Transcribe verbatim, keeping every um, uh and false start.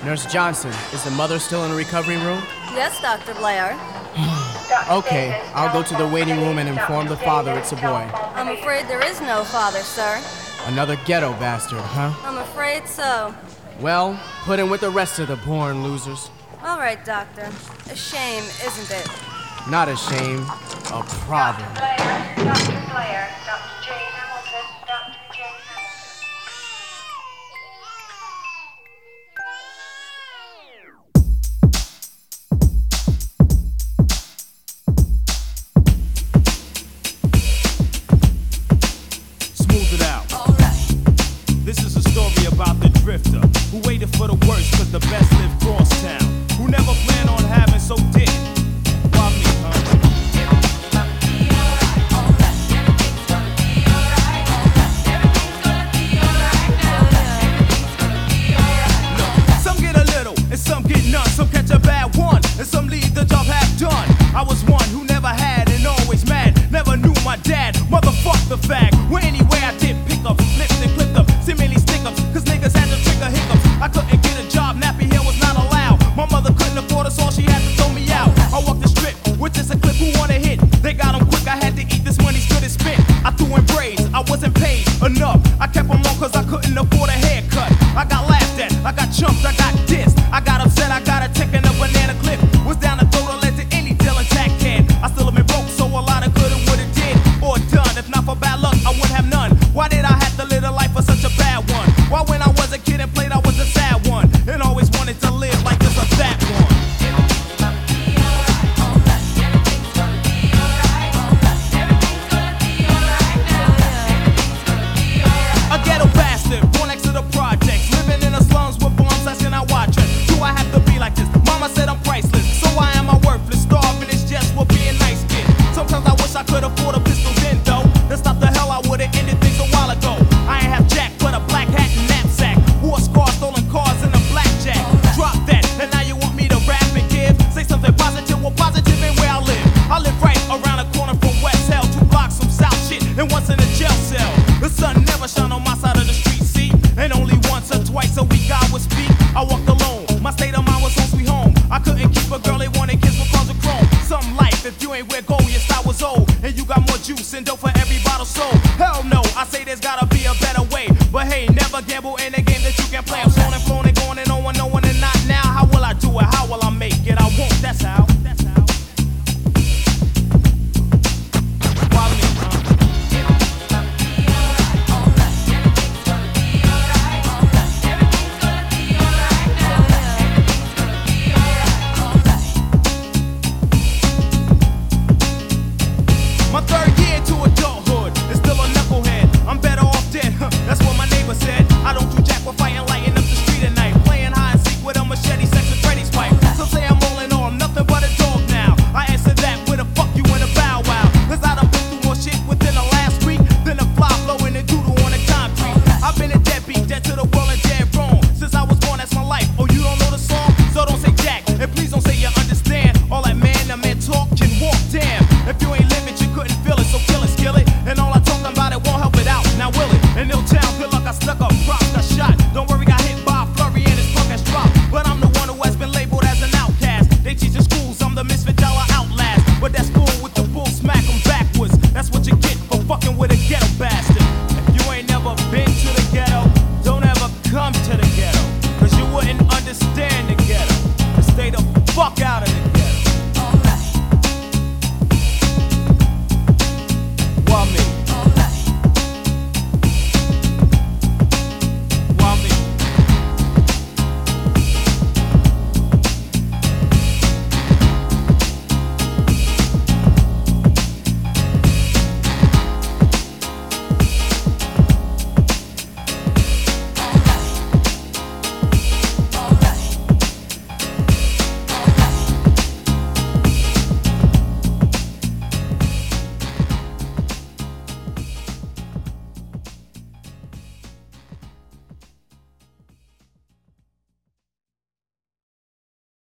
Nurse Johnson, is the mother still in the recovery room? Yes, Doctor Blair. Okay, I'll go to the waiting room and inform the father it's a boy. I'm afraid there is no father, sir. Another ghetto bastard, huh? I'm afraid so. Well, put him with the rest of the born losers. All right, Doctor. A shame, isn't it? Not a shame, a problem. Doctor Blair, Doctor Blair, Doctor Jane Hamilton, Doctor Jane Hamilton. Smooth it out. This is a story about the drifter who waited for the worst cause the best lived cross town. Who never planned on having so didn't. Why me, huh? Look, some get a little and some get none. Some catch a bad one and some leave the job half done. I was one who never had and always mad. Never knew my dad, motherfuck the fag. Well, anyway, I did pick up, flipped and clipped up, seemingly stick ups, cause niggas had to trigger hiccups. I couldn't get a job, nappy hair was not allowed. My mother couldn't afford us all, she had to throw me out. I walked the strip with just a clip who wanna hit. They got 'em quick, I had to eat this money's good as spent. I threw in braids, I wasn't paid enough. I kept 'em long cause I couldn't afford a haircut. I got laughed at, I got chumped, I got dissed. I got upset, I got a tick and a banana clip. Was down the throat, I led to any deal and tack can. I still have been broke, so a lot of coulda, woulda, did or done. If not for bad luck, I wouldn't have none. Why did I have to live a life for such a bad one? Why when I was a kid and played, I was a sad one and always wanted to live like this or that one. A ghetto bastard, born next to the projects, living in the slums with bombs, that's in our watch it. Do I have to be like this? Mama said I'm priceless, so why am I worthless? Starving is just what being nice kid. Sometimes I wish I could afford a pistol then though. To stop the hell I would've ended things a while ago. I ain't have jack, but a black hat and knapsack. Wore scars, stolen cars, and a blackjack. Drop that, and now you want me to rap and give. Say something positive, well positive ain't where I live. I live right around the corner from West Hell, two blocks from South shit, and once in a jail cell. The sun never shone on my side of the street, see? And only once or twice a week I would speak. I walked alone, my state of mind was home sweet home. I couldn't keep a girl, they wanted kids with cars of chrome. Some life, if you ain't where gold, your style was old. And you got more juice and dope for every bottle sold. Hell no, I say there's gotta be a better way. But hey, never gamble and